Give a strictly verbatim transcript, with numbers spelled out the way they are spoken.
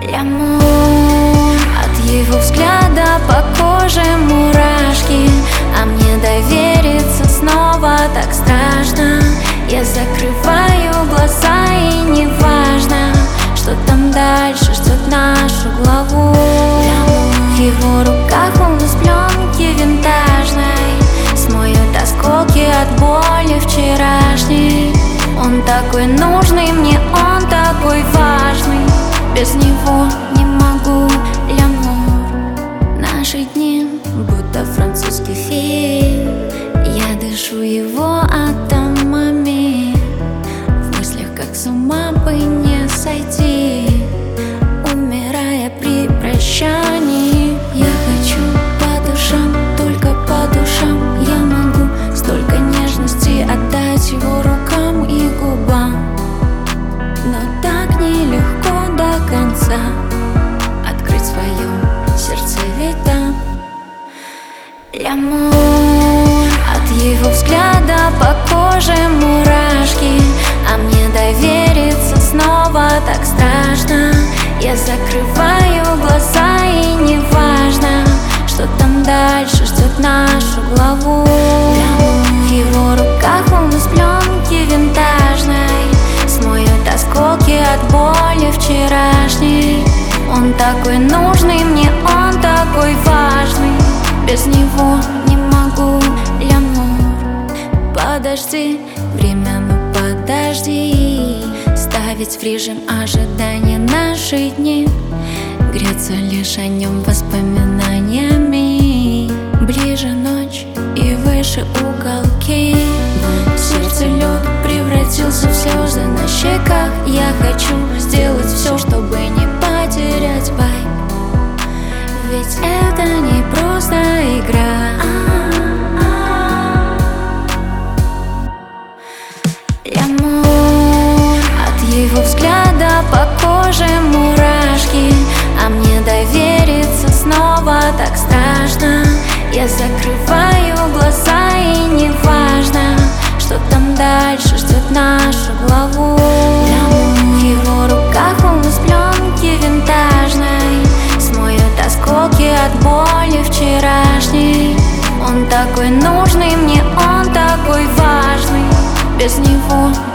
Лямур, от его взгляда по коже мурашки, а мне довериться снова так страшно. Я закрываю глаза, и не важно, что там дальше ждет нашу главу. В его руках он из пленки винтажной смоет осколки от боли вчерашней. Он такой нужный мне, он такой важный, без него не могу. Лямур, наши дни будто французский фильм. Я дышу его атомами, в мыслях как с ума бы не сойти, умирая при прощании. Я хочу по душам, только по душам. Я могу столько нежности отдать его рукам и губам, но так нелегко до конца открыть свое сердце, ведь там Лямур, от его взгляда по коже мурашки, а мне довериться снова так страшно. Я закрываю глаза, и не важно, что там дальше ждет нашу главу. В его руках он из пленки винтажной смоет осколки от боли вчерашней. Он такой нужный мне, он такой важный, без него не могу. Лямур, подожди, время, ну подожди. Ставить в режим ожидания наши дни, греться лишь о нем воспоминаниями. Ближе ночь и выше уголки, сердце лед превратился в слезы на щеках. Я хочу сделать все, чтобы не потерять вайб, ведь это не просто игра. Лямур, от его взгляда по коже мурашки, а мне довериться снова так страшно. Я закрываю глаза, и не важно, что там дальше ждет нашу главу. В его руках он из пленки винтажной смоет осколки от боли вчерашней. Он такой нужный мне, он такой важный, без него